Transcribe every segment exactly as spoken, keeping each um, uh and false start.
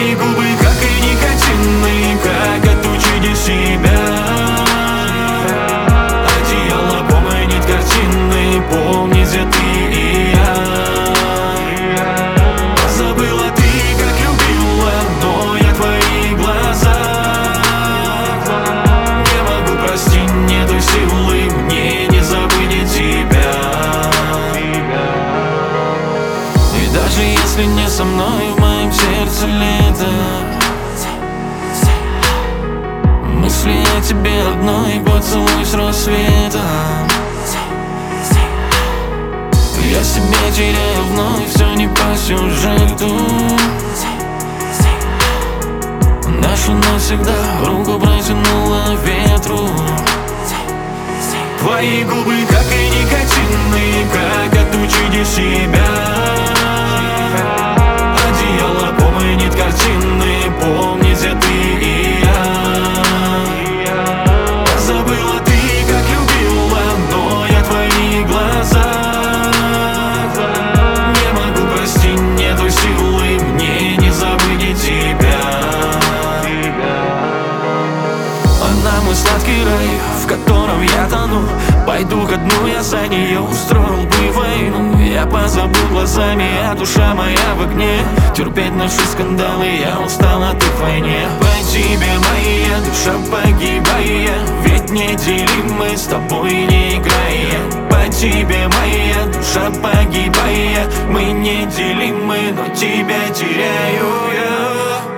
Твои губы как и никотины, как отучить себя. Одеяло помнит картины, помни, где ты и я. Забыла ты, как любила, но я твои глаза не могу простить, нету силы мне не забыть тебя. И даже если не со мной, в моем сердце лето. Мысли о тебе одной, поцелуй с рассветом. Я себя теряю вновь, все не по сюжету. Нашу навсегда руку протянула ветру. Твои губы как и никотины, как отучить себя. Одеяло помнит картины, помни, где ты и я. Забыла ты, как любила, но я твои глаза не могу простить, нету силы мне не забыть тебя. Она мой сладкий рай, в котором я тону. Пойду ко дну, я за нее устроил бы войну. Я позабыл глазами, а душа моя в огне. Терпеть наши скандалы, я устал от их войне. По тебе моя душа погибая, ведь не делим мы с тобой, не играя. По тебе моя душа погибая, мы не делим мы, но тебя теряю я.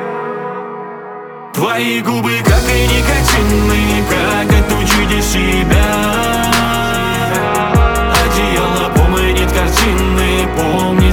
Твои губы как и никотины, как отучить себя. Одеяло помнит картины, помни.